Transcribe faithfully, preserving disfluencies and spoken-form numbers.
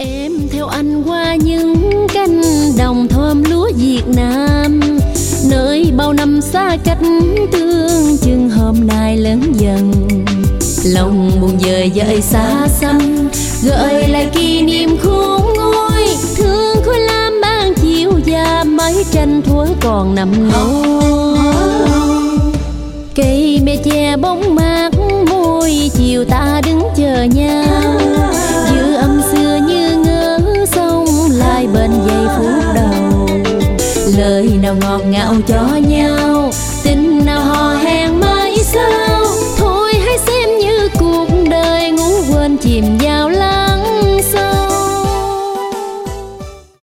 Em theo anh qua những cánh đồng thơm lúa Việt Nam, nơi bao năm xa cách tương chừng hôm nay lớn dần. Lòng buồn dời dời xa xăm, gợi lại kỷ niệm khôn nguôi. Thương khối lam ban chiều già, mấy tranh thuở còn nằm ngồi. Cây me che bóng mát môi, chiều ta đứng chờ nhau. Dư âm xưa như ngỡ sông, lại bên giây phút đầu. Lời nào ngọt ngào cho nhau, tình nào hò hẹn mãi sau.